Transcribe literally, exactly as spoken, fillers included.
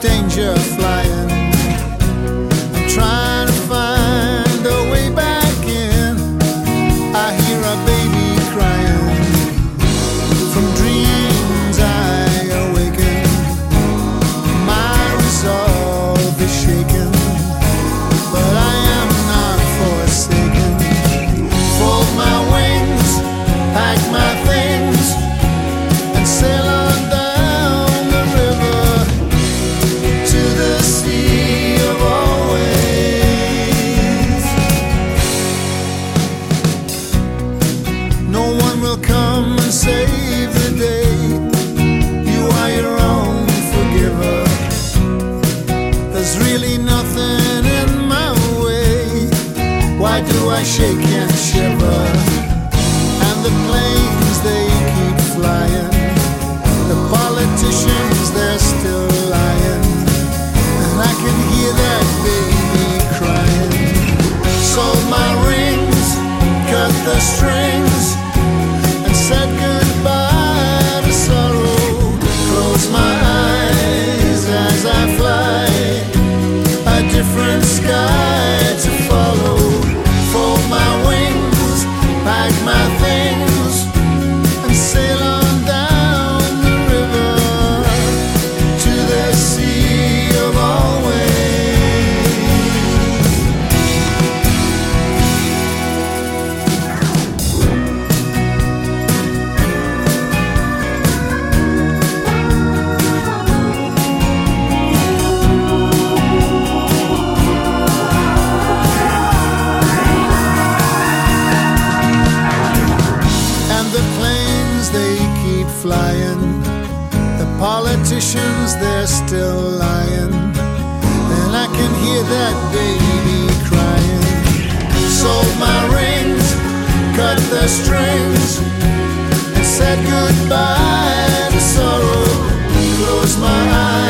danger flying. I'm trying to find a way back in. I hear a baby crying. From dreams I awaken. My resolve is shaken, but I am not forsaken. Fold my wings, pack my things, and sail on down the river to the sea of always. No one will come and save the day. You are your own forgiver. There's really nothing in my way. Why do I shake and shiver? And the planes, they keep flying. The politicians, they're still lying. And I can hear that baby crying. Sold my rings, cut the strings, and said goodbye to sorrow. Close my eyes as I fly, a different sky to follow. Fold my wings, pack my things, and sail on down the river to the sea of always. And the planes, they keep flying. The politicians, they're still lying. And I can hear that baby crying. Sold my rings, cut the strings, and said goodbye to sorrow. Close my eyes